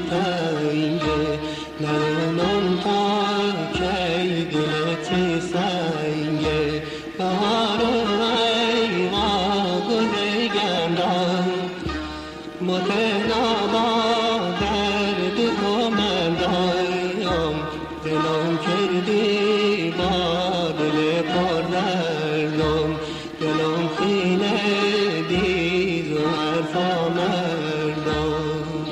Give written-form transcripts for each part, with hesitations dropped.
تنگه ندونم تا کی دلت سنگه بهار ای گل گندم متنابا درد تو من دایم دلم کردی با دل پر دردم دلم خینه دیز و حرفا مردم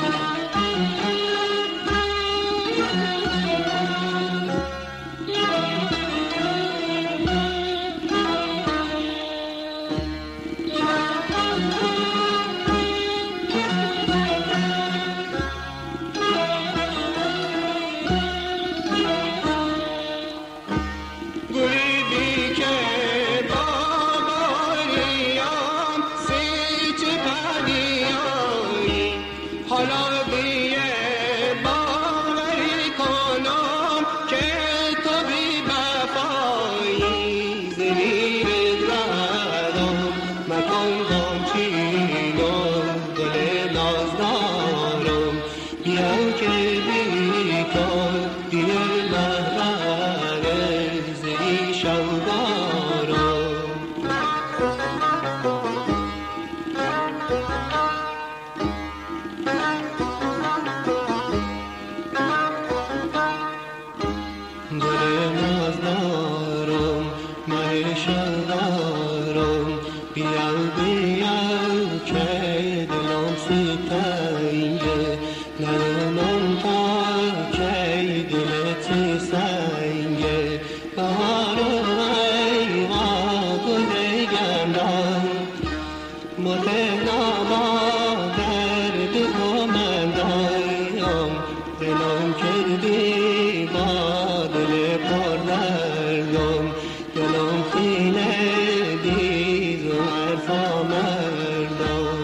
حالا دیگه باوری کنم که تو بی وفایی زمین زدم مکن گمچینم دل نازدارم بیا که بی تو دیر محبر زی شودارم گل نازدارم مهشان دارم بیا که دلم ستنگه ندونم تا کی دلت سنگه بهار ای گل گندم متنابا درد تو من دایم دلم کردی با دل پر دردم دلم خینه دیز و حرفا مردم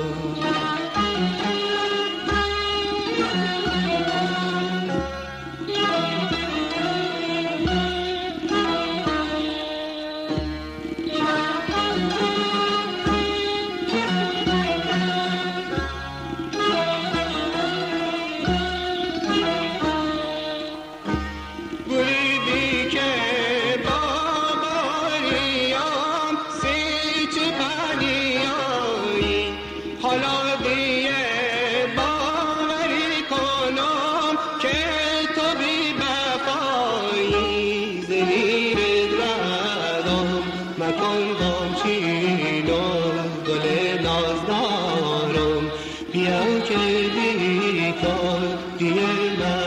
حالا دیگه باوری کنم که تو بی وفایی زمین زدم مکن گمچینم گل نازدارم بیا که بی تو دیر